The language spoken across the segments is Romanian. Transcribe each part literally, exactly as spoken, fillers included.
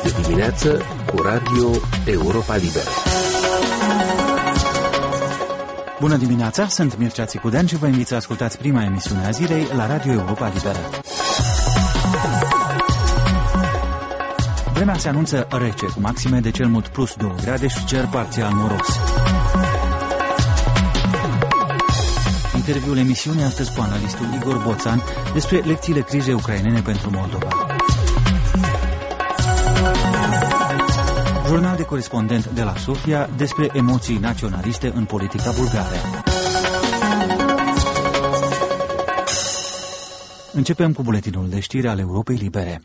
de dimineață cu Radio Europa Liberă. Bună dimineața, sunt Mircea Țicudean și vă invit să ascultați prima emisiune a zilei la Radio Europa Liberă. Vremea se anunță rece, cu maxime de cel mult plus două grade și cer parțial noros. Interviul emisiunii astăzi cu analistul Igor Boțan despre lecțiile crizei ucrainene pentru Moldova. Jurnal de corespondent de la Sofia despre emoții naționaliste în politica bulgară. Începem cu buletinul de știri al Europei Libere.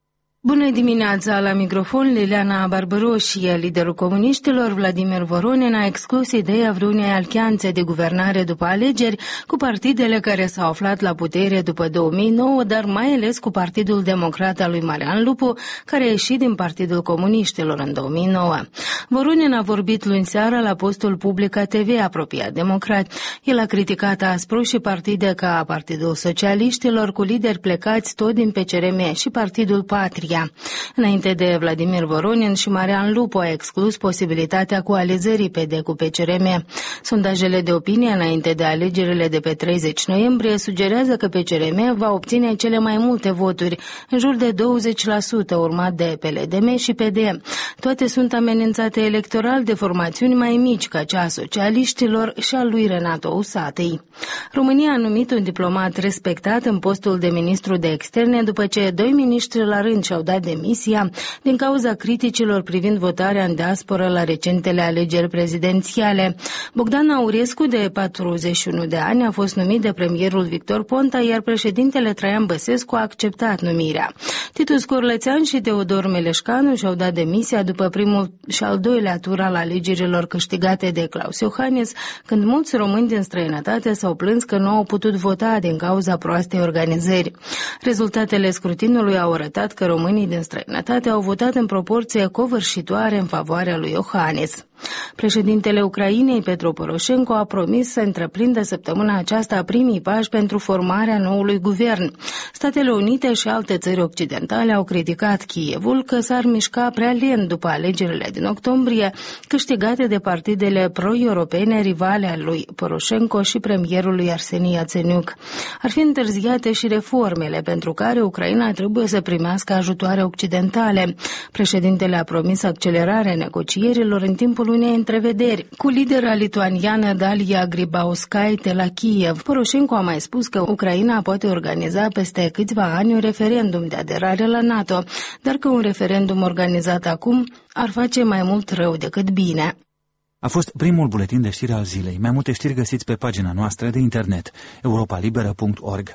Bună dimineața! La microfon Liliana Barbaroșie, liderul comuniștilor Vladimir Voronin a exclus ideea vreunei alianțe de guvernare după alegeri cu partidele care s-au aflat la putere după două mii nouă, dar mai ales cu Partidul Democrat al lui Marian Lupu, care a ieșit din Partidul Comuniștilor în două mii nouă. Voronin a vorbit luni seara la postul Publica T V apropiat Democrat. El a criticat aspru și partide ca Partidul Socialiștilor cu lideri plecați tot din P C R M și Partidul Patria. Înainte de Vladimir Voronin și Marian Lupu a exclus posibilitatea coalizării P D cu P C R M. Sondajele de opinie înainte de alegerile de pe treizeci noiembrie sugerează că P C R M va obține cele mai multe voturi, în jur de douăzeci la sută, urmat de P L D M și P D. Toate sunt amenințate electoral de formațiuni mai mici ca cea a socialiștilor și a lui Renato Usatăi. România a numit un diplomat respectat în postul de ministru de externe după ce doi miniștri la rând și-au dat demisia din cauza criticilor privind votarea în diasporă la recentele alegeri prezidențiale. Bogdan Aurescu, de patruzeci și unu de ani, a fost numit de premierul Victor Ponta, iar președintele Traian Băsescu a acceptat numirea. Titus Corlățean și Teodor Meleșcanu și-au dat demisia după primul și al doilea tur al alegerilor câștigate de Claus Iohannis, când mulți români din străinătate s-au plâns că nu au putut vota din cauza proastei organizări. Rezultatele scrutinului au arătat că românii din străinătate au votat în proporție covârșitoare în favoarea lui Iohannis. Președintele Ucrainei, Petro Poroșenko, a promis să întreprindă săptămâna aceasta primii pași pentru formarea noului guvern. Statele Unite și alte țări occidentale au criticat Kievul că s-ar mișca prea lent după alegerile din octombrie, câștigate de partidele pro-europene rivale al lui Poroșenko și premierului Arseni Iatsenyuk. Ar fi întârziate și reformele pentru care Ucraina trebuie să primească ajutoare occidentale. Președintele a promis accelerarea negocierilor în timpul unei întrevederi cu lidera lituaniană Dalia Grybauskaitė la Kiev. Poroșenko a mai spus că Ucraina poate organiza peste câțiva ani un referendum de aderare la NATO, dar că un referendum organizat acum ar face mai mult rău decât bine. A fost primul buletin de știri al zilei. Mai multe știri găsiți pe pagina noastră de internet europa liberă punct org.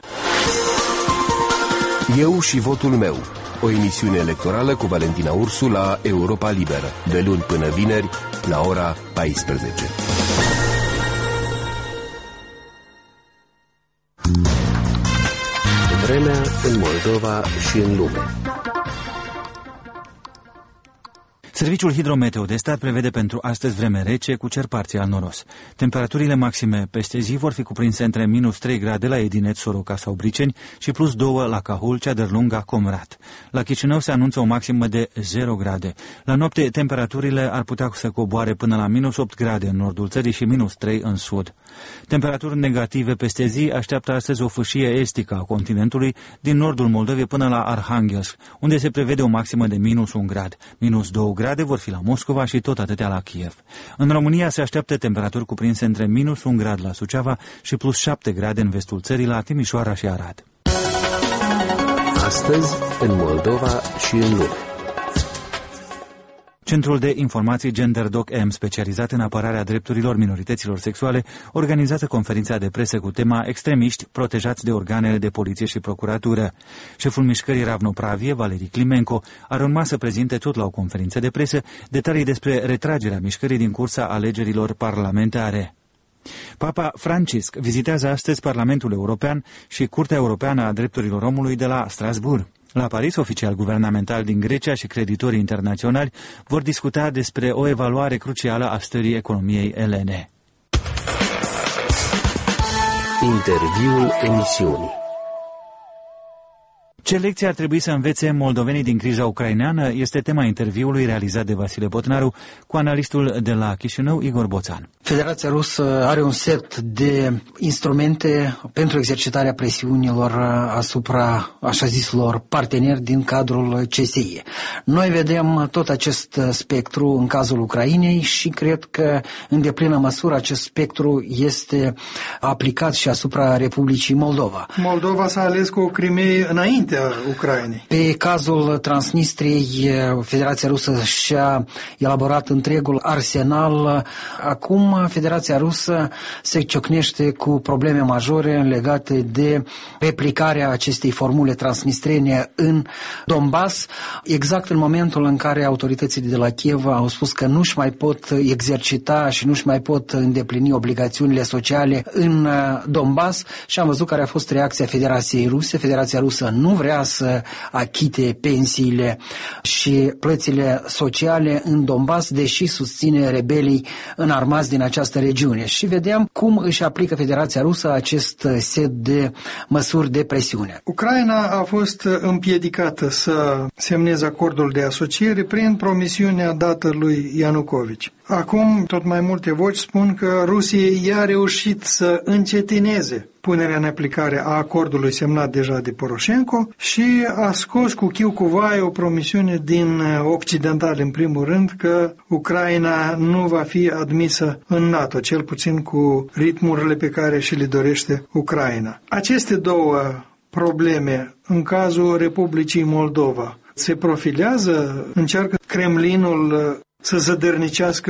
Eu și votul meu. O emisiune electorală cu Valentina Ursu la Europa Liberă, de luni până vineri, la ora paisprezece. Vremea în Moldova și în lume. Serviciul Hidrometeo de stat prevede pentru astăzi vreme rece cu cer parțial noros. Temperaturile maxime peste zi vor fi cuprinse între minus trei grade la Edinet, Soroca sau Briceni și plus doi la Cahul, Ceadărlunga, Comrat. La Chișinău se anunță o maximă de zero grade. La noapte temperaturile ar putea să coboare până la minus opt grade în nordul țării și minus trei în sud. Temperaturi negative peste zi așteaptă astăzi o fâșie estică a continentului din nordul Moldovei până la Arhanghelsk, unde se prevede o maximă de minus un grad. Minus două grade vor fi la Moscova și tot atâtea la Kiev. În România se așteaptă temperaturi cuprinse între minus un grad la Suceava și plus șapte grade în vestul țării la Timișoara și Arad. Astăzi, în Moldova și în lume. Centrul de Informații GenderDoc-M, specializat în apărarea drepturilor minorităților sexuale, organizează conferința de presă cu tema Extremiști protejați de organele de poliție și procuratură. Șeful mișcării Ravnopravie, Valerii Climenco, ar urma să prezinte tot la o conferință de presă detalii despre retragerea mișcării din cursa alegerilor parlamentare. Papa Francisc vizitează astăzi Parlamentul European și Curtea Europeană a Drepturilor Omului de la Strasbourg. La Paris, oficial guvernamental din Grecia și creditorii internaționali vor discuta despre o evaluare crucială a stării economiei elene. Interviul emisiunii. Ce lecție ar trebui să învețe moldovenii din criza ucraineană este tema interviului realizat de Vasile Botnaru cu analistul de la Chișinău, Igor Boțan. Federația Rusă are un set de instrumente pentru exercitarea presiunilor asupra așa zisilor parteneri din cadrul C S I. Noi vedem tot acest spectru în cazul Ucrainei și cred că în deplină măsură acest spectru este aplicat și asupra Republicii Moldova. Moldova s-a ales cu o Crimea înaintea Ucrainei. Pe cazul Transnistriei, Federația Rusă și-a elaborat întregul arsenal. Acum Federația Rusă se ciocnește cu probleme majore legate de replicarea acestei formule transnistrene în Donbass, exact în momentul în care autoritățile de la Kiev au spus că nu-și mai pot exercita și nu-și mai pot îndeplini obligațiunile sociale în Donbass și am văzut care a fost reacția Federației Ruse. Federația Rusă nu vrea să achite pensiile și plățile sociale în Donbass, deși susține rebelii înarmați din această regiune. Și vedem cum își aplică Federația Rusă acest set de măsuri de presiune. Ucraina a fost împiedicată să semneze acordul de asociere prin promisiunea dată lui Ianucovici. Acum, tot mai multe voci spun că Rusia i-a reușit să încetineze punerea în aplicare a acordului semnat deja de Poroșenko și a scos cu chiu cu vai o promisiune din occidental, în primul rând, că Ucraina nu va fi admisă în NATO, cel puțin cu ritmurile pe care și le dorește Ucraina. Aceste două probleme, în cazul Republicii Moldova, se profilează, încearcă Kremlinul să zădărnicească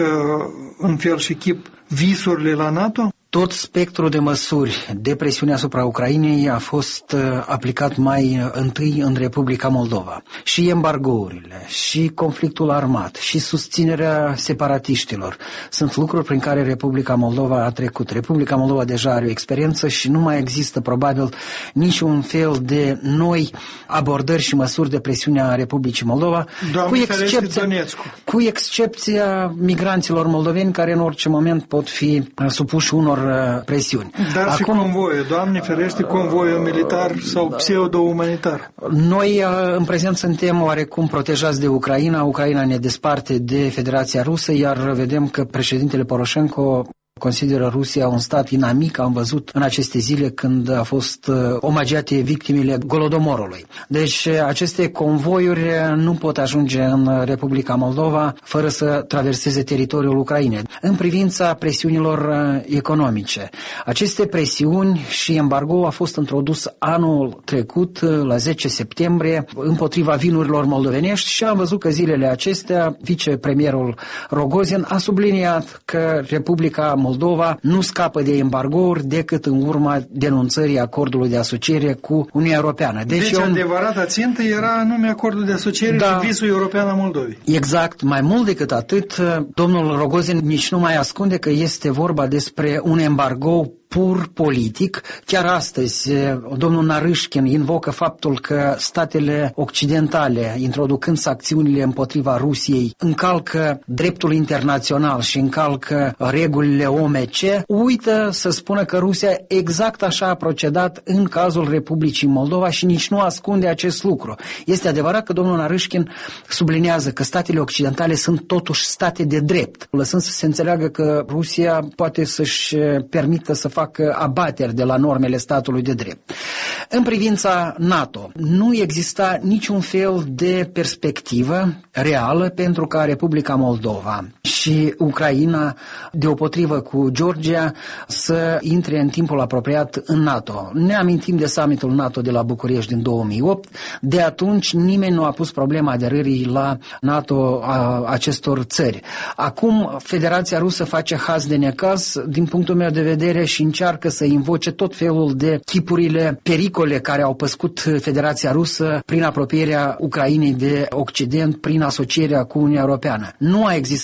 în fel și chip visurile la NATO? Tot spectrul de măsuri de presiune asupra Ucrainei a fost aplicat mai întâi în Republica Moldova. Și embargourile, și conflictul armat, și susținerea separatiștilor sunt lucruri prin care Republica Moldova a trecut. Republica Moldova deja are o experiență și nu mai există probabil niciun fel de noi abordări și măsuri de presiune a Republicii Moldova, cu excepția, cu excepția migranților moldoveni care în orice moment pot fi supuși unor presiuni. Dar Acum, și convoiul, Doamne ferește, convoiul militar sau pseudo-umanitar. Noi în prezent suntem oarecum protejați de Ucraina, Ucraina ne desparte de Federația Rusă, iar vedem că președintele Poroșenko consideră Rusia un stat inamic. Am văzut în aceste zile când a fost omagiate victimele Golodomorului. Deci aceste convoiuri nu pot ajunge în Republica Moldova fără să traverseze teritoriul Ucrainei. În privința presiunilor economice, aceste presiuni și embargo a fost introdus anul trecut, la zece septembrie, împotriva vinurilor moldovenești și am văzut că zilele acestea vicepremierul Rogozin a subliniat că Republica Moldova nu scapă de embargouri decât în urma denunțării acordului de asociere cu Uniunea Europeană. Deci, deci un... adevărata țintă era anume acordul de asociere da, și visul european al Moldovei. Exact. Mai mult decât atât, domnul Rogozin nici nu mai ascunde că este vorba despre un embargo pur politic. Chiar astăzi, domnul Narâșkin invocă faptul că statele occidentale, introducând sancțiunile împotriva Rusiei, încalcă dreptul internațional și încalcă regulile O M C, uită să spună că Rusia exact așa a procedat în cazul Republicii Moldova și nici nu ascunde acest lucru. Este adevărat că domnul Narâșkin sublinează că statele occidentale sunt totuși state de drept, lăsând să se înțeleagă că Rusia poate să-și permită să facă abateri de la normele statului de drept. În privința NATO, nu exista niciun fel de perspectivă reală pentru ca Republica Moldova și Ucraina, deopotrivă cu Georgia, să intre în timpul apropiat în NATO. Ne amintim de summitul NATO de la București din două mii opt. De atunci nimeni nu a pus problema aderării la NATO a acestor țări. Acum Federația Rusă face haz de necaz, din punctul meu de vedere, și încearcă să invoce tot felul de chipurile pericole care au păscut Federația Rusă prin apropierea Ucrainei de Occident, prin asocierea cu Uniunea Europeană. Nu a existat o astfel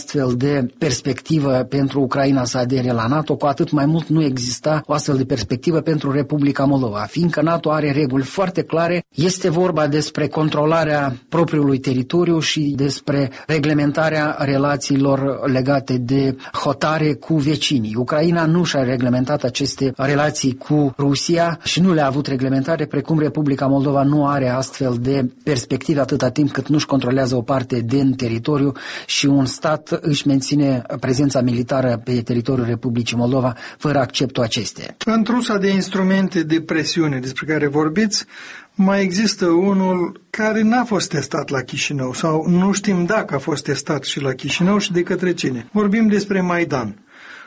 astfel de perspectivă pentru Ucraina să adere la NATO, cu atât mai mult nu exista o astfel de perspectivă pentru Republica Moldova, fiindcă NATO are reguli foarte clare. Este vorba despre controlarea propriului teritoriu și despre reglementarea relațiilor legate de hotare cu vecinii. Ucraina nu și-a reglementat aceste relații cu Rusia și nu le-a avut reglementare, precum Republica Moldova nu are astfel de perspective atâta timp cât nu-și controlează o parte din teritoriu și un stat își menține prezența militară pe teritoriul Republicii Moldova fără acceptul acesteia. În trusa de instrumente de presiune despre care vorbiți, mai există unul care n-a fost testat la Chișinău sau nu știm dacă a fost testat și la Chișinău și de către cine. Vorbim despre Maidan.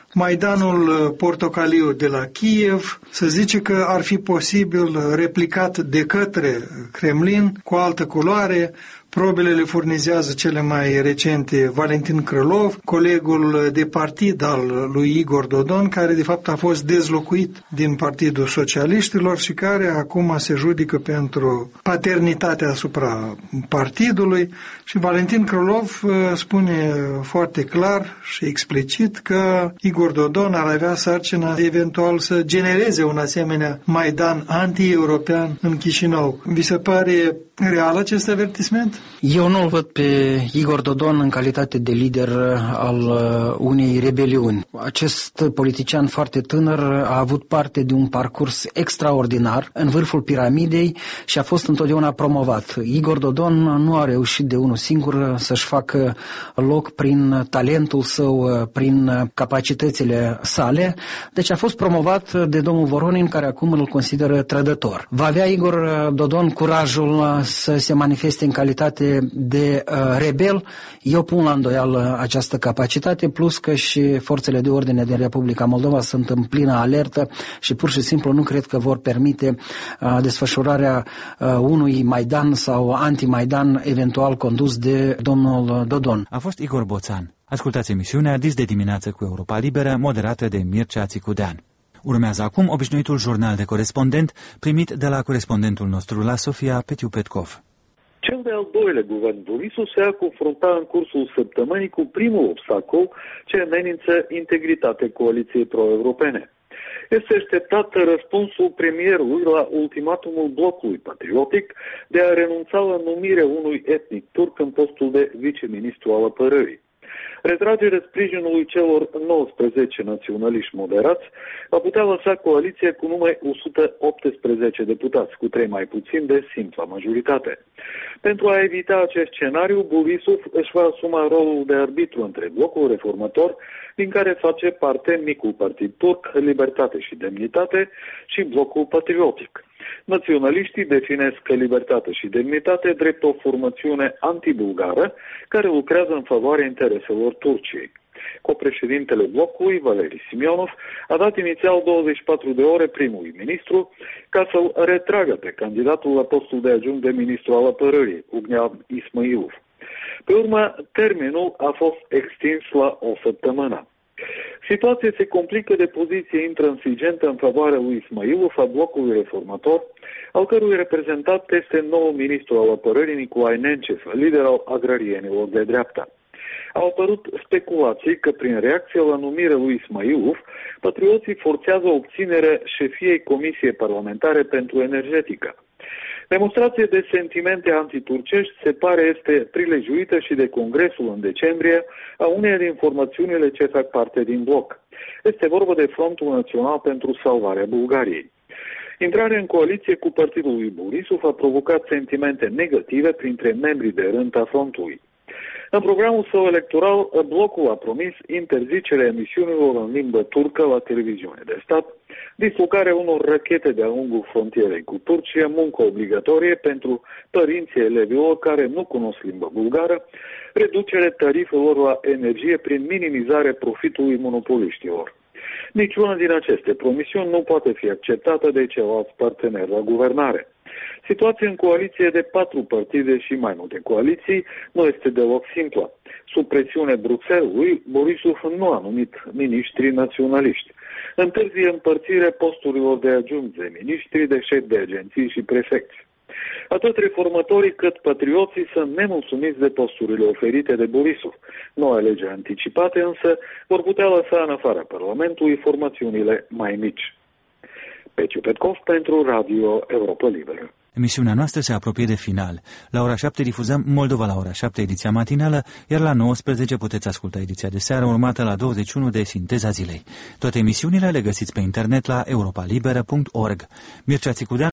Maidanul portocaliu de la Kiev, să zice că ar fi posibil replicat de către Kremlin cu altă culoare. Probele le furnizează cele mai recente Valentin Crălov, colegul de partid al lui Igor Dodon, care de fapt a fost dezlocuit din Partidul Socialiștilor și care acum se judică pentru paternitatea asupra partidului. Și Valentin Crălov spune foarte clar și explicit că Igor Dodon ar avea sarcina eventual să genereze un asemenea Maidan anti-european în Chișinău. Vi se pare real acest avertisment? Eu nu-l văd pe Igor Dodon în calitate de lider al unei rebeliuni. Acest politician foarte tânăr a avut parte de un parcurs extraordinar în vârful piramidei și a fost întotdeauna promovat. Igor Dodon nu a reușit de unul singur să-și facă loc prin talentul său, prin capacitățile sale, deci a fost promovat de domnul Voronin, care acum îl consideră trădător. Va avea Igor Dodon curajul să se manifeste în calitate de uh, rebel? Eu pun la îndoială această capacitate, plus că și forțele de ordine din Republica Moldova sunt în plină alertă și pur și simplu nu cred că vor permite uh, desfășurarea uh, unui Maidan sau anti-Maidan eventual condus de domnul Dodon. A fost Igor Boțan. Ascultați emisiunea Dis de dimineață cu Europa Liberă, moderată de Mircea Țicudean. Urmează acum obișnuitul jurnal de corespondent primit de la corespondentul nostru la Sofia, Petiu Petkov. Cel de-al doilea guvern Borisu se a confruntat în cursul săptămânii cu primul obstacol ce amenință integritatea coaliției pro-europene. Este așteptat răspunsul premierului la ultimatumul blocului patriotic de a renunța la numirea unui etnic turc în postul de viceministru al apărării. Retragerea sprijinului celor nouăsprezece naționaliști moderați va putea lăsa coaliția cu numai o sută optsprezece deputați, cu trei mai puțin de simpla majoritate. Pentru a evita acest scenariu, Borisov își va asuma rolul de arbitru între blocul reformator, din care face parte micul partid turc, Libertate și Demnitate, și blocul patriotic. Naționaliștii definesc Libertate și Demnitate drept o formațiune antibulgară care lucrează în favoarea intereselor Turciei. Copreședintele blocului, Valeri Simionov, a dat inițial douăzeci și patru de ore primului ministru ca să-l retragă pe candidatul la postul de adjunct de ministru al apărării, Ugnean Ismailov. Pe urmă, termenul a fost extins la o săptămână. Situația se complică de poziție intransigentă în favoarea lui Ismailov a blocului reformator, al cărui reprezentant este noul ministru al apărării Nicolae Nencef, lider al agrarienilor de dreapta. Au apărut speculații că prin reacție la numirea lui Ismailov, patrioții forțează obținerea șefiei Comisiei Parlamentare pentru Energetică. Demonstrația de sentimente antiturcești se pare este prilejuită și de Congresul în decembrie a uneia din formațiunile ce fac parte din bloc. Este vorba de Frontul Național pentru Salvarea Bulgariei. Intrarea în coaliție cu partidul lui Borisov a provocat sentimente negative printre membrii de rând a frontului. În programul său electoral, blocul a promis interzicerea emisiunilor în limbă turcă la televiziune de stat, dislocarea unor rachete de-a lungul frontierei cu Turcia, muncă obligatorie pentru părinții elevilor care nu cunosc limba bulgară, reducerea tarifelor la energie prin minimizarea profitului monopoliștilor. Niciuna din aceste promisiuni nu poate fi acceptată de ceilalți parteneri la guvernare. Situația în coaliție de patru partide și mai multe coaliții nu este deloc simplă. Sub presiune Bruxellesului, Borisov nu a numit miniștri naționaliști. Întârzie împărțirea posturilor de adjuncți de miniștri, de șefi de agenții și prefecți. Atât reformatorii cât patrioții sunt nemulțumiți de posturile oferite de Borisov. Noua lege anticipate însă vor putea lăsa în afara Parlamentului formațiunile mai mici. Peciu Petkov pentru Radio Europa Liberă. Emisiunea noastră se apropie de final. La ora șapte difuzăm Moldova la ora șapte, ediția matinală, iar la nouăsprezece puteți asculta ediția de seară, urmată la douăzeci și unu de Sinteza Zilei. Toate emisiunile le găsiți pe internet la europa liberă punct org. Mircea Țicudean